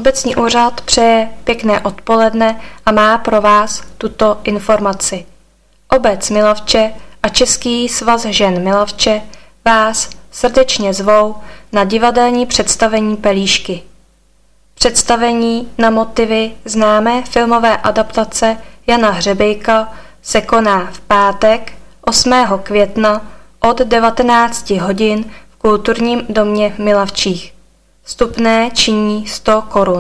Obecní úřad přeje pěkné odpoledne a má pro vás tuto informaci. Obec Milavče a Český svaz žen Milavče vás srdečně zvou na divadelní představení Pelíšky. Představení na motivy známé filmové adaptace Jana Hřebejka se koná v pátek 8. května od 19 hodin v Kulturním domě v Milavčích. Vstupné činí 100 korun.